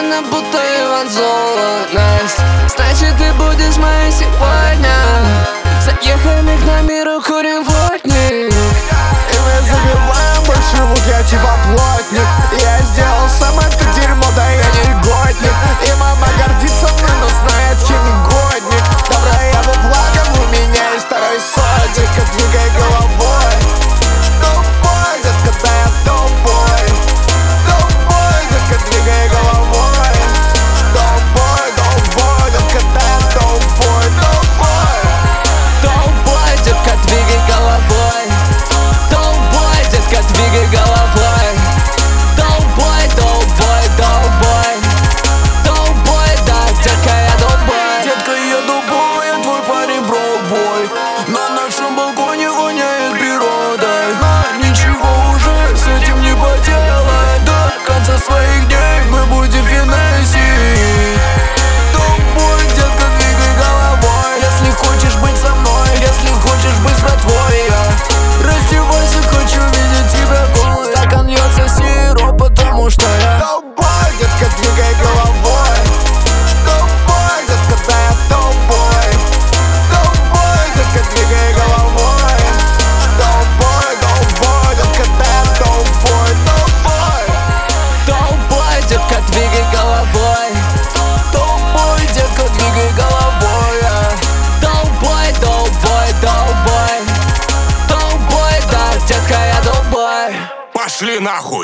она будто Иван Золотость. Значит, ты будешь моей сегодня. Заехали к нам миру, курим плотник. И мы забиваем больше, вот я типа плотник. Я сделал сам это дерьмо, да я не льготник. И мама гордится мной, но знает, я негодник. Добро я бы плакал, у меня есть второй сотик. Двигай головой. Тупой, детка, да я тупой. Тупой, детка, двигай головой. Тупой, тупой, детка, да я тупой. Тупой. Тупой, детка, двигай головой. Тупой, детка, двигай головой. Тупой, тупой, тупой. Тупой, да, детка, я тупой. Детка, я тупой, я твой парень броубой. На нашем балконе воняет природой. Но ничего уже с этим не поделать. До конца своих дней мы будем финансить. Тупой, детка, двигай головой. Если хочешь быть со мной, если хочешь быть с братвой, я раздевайся, хочу видеть тебя голой. Стакан льется сироп, потому что я тупой, детка, двигай головой. Тупой, детка, да я тупой. Тупой, детка, двигай головой. Тупой, тупой, детка, да я тупой. Тупой. Тупой, детка, двигай головой. Тупой, детка, двигай головой. Тупой, тупой, тупой. Тупой, да, детка, я тупой. Пошли нахуй.